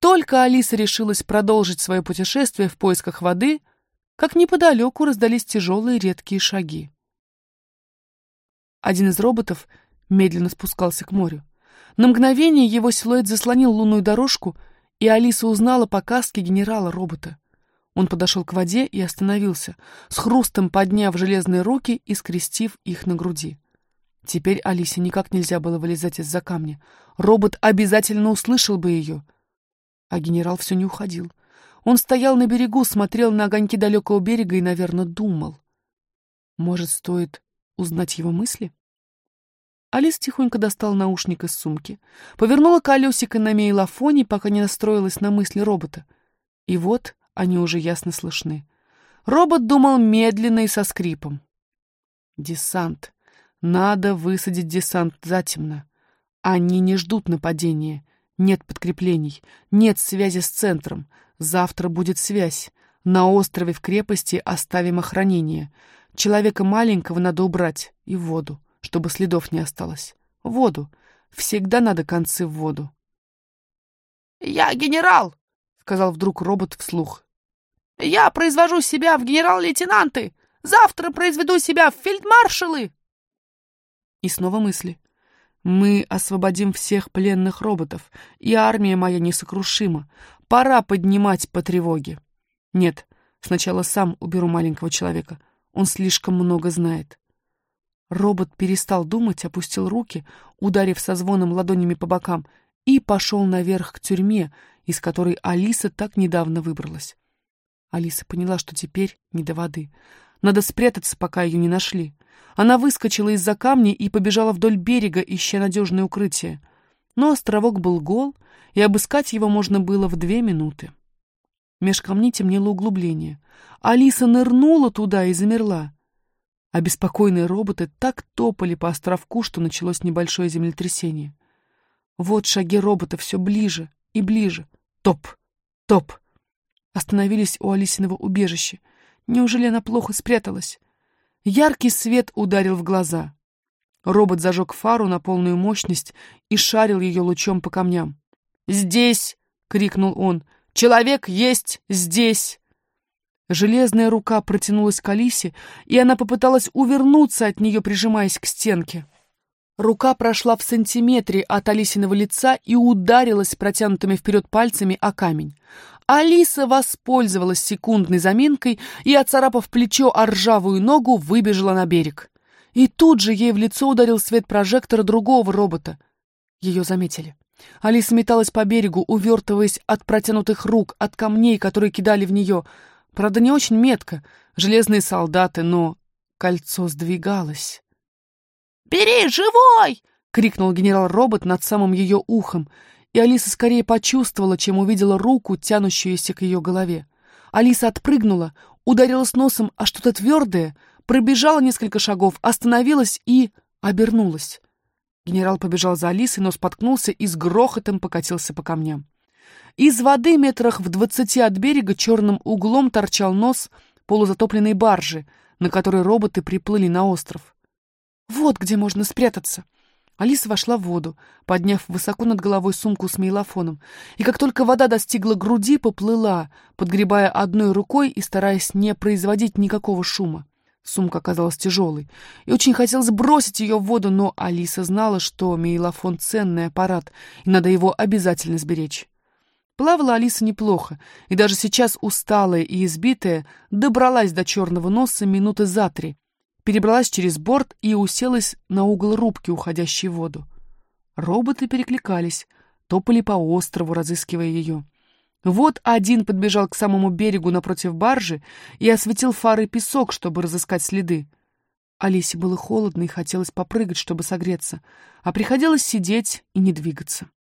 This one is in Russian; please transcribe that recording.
Только Алиса решилась продолжить свое путешествие в поисках воды, как неподалеку раздались тяжелые редкие шаги. Один из роботов медленно спускался к морю. На мгновение его силуэт заслонил лунную дорожку, и Алиса узнала по каске генерала-робота. Он подошел к воде и остановился, с хрустом подняв железные руки и скрестив их на груди. Теперь Алисе никак нельзя было вылезать из-за камня. Робот обязательно услышал бы ее. А генерал все не уходил. Он стоял на берегу, смотрел на огоньки далекого берега и, наверное, думал. Может, стоит узнать его мысли? Алиса тихонько достала наушник из сумки, повернула колесико на мейлофоне, пока не настроилась на мысли робота. И вот они уже ясно слышны. Робот думал медленно и со скрипом. Десант. Надо высадить десант затемно. Они не ждут нападения. Нет подкреплений. Нет связи с центром. Завтра будет связь. На острове в крепости оставим охранение. Человека маленького надо убрать и в воду, чтобы следов не осталось. В воду. Всегда надо концы в воду. «Я генерал!» — сказал вдруг робот вслух. «Я произвожу себя в генерал-лейтенанты! Завтра произведу себя в фельдмаршалы!» И снова мысли. Мы освободим всех пленных роботов, и армия моя несокрушима. Пора поднимать по тревоге. Нет, сначала сам уберу маленького человека. Он слишком много знает. Робот перестал думать, опустил руки, ударив со звоном ладонями по бокам, и пошел наверх к тюрьме, из которой Алиса так недавно выбралась. Алиса поняла, что теперь не до воды. Надо спрятаться, пока ее не нашли. Она выскочила из-за камня и побежала вдоль берега, ища надежное укрытие. Но островок был гол, и обыскать его можно было в 2 минуты. Меж камней темнело углубление. Алиса нырнула туда и замерла. Обеспокоенные роботы так топали по островку, что началось небольшое землетрясение. Вот шаги робота все ближе и ближе. Топ! Топ! Остановились у Алисиного убежища. Неужели она плохо спряталась? Яркий свет ударил в глаза. Робот зажег фару на полную мощность и шарил ее лучом по камням. «Здесь!» — крикнул он. «Человек есть здесь!» Железная рука протянулась к Алисе, и она попыталась увернуться от нее, прижимаясь к стенке. Рука прошла в сантиметре от Алисиного лица и ударилась протянутыми вперед пальцами о камень. Алиса воспользовалась секундной заминкой и, оцарапав плечо о ржавую ногу, выбежала на берег. И тут же ей в лицо ударил свет прожектора другого робота. Ее заметили. Алиса металась по берегу, увертываясь от протянутых рук, от камней, которые кидали в нее. Правда, не очень метко. Железные солдаты, но кольцо сдвигалось. «Бери, живой!» — крикнул генерал-робот над самым ее ухом. И Алиса скорее почувствовала, чем увидела руку, тянущуюся к ее голове. Алиса отпрыгнула, ударилась носом о что-то твердое, пробежала несколько шагов, остановилась и обернулась. Генерал побежал за Алисой, но споткнулся и с грохотом покатился по камням. Из воды метрах в 20 от берега черным углом торчал нос полузатопленной баржи, на которой роботы приплыли на остров. Вот где можно спрятаться. Алиса вошла в воду, подняв высоко над головой сумку с мейлофоном, и как только вода достигла груди, поплыла, подгребая одной рукой и стараясь не производить никакого шума. Сумка оказалась тяжелой, и очень хотелось бросить ее в воду, но Алиса знала, что мейлофон — ценный аппарат, и надо его обязательно сберечь. Плавала Алиса неплохо, и даже сейчас, усталая и избитая, добралась до черного носа минуты за 3, перебралась через борт и уселась на угол рубки, уходящей в воду. Роботы перекликались, топали по острову, разыскивая ее. Вот один подбежал к самому берегу напротив баржи и осветил фарой песок, чтобы разыскать следы. Алисе было холодно и хотелось попрыгать, чтобы согреться, а приходилось сидеть и не двигаться.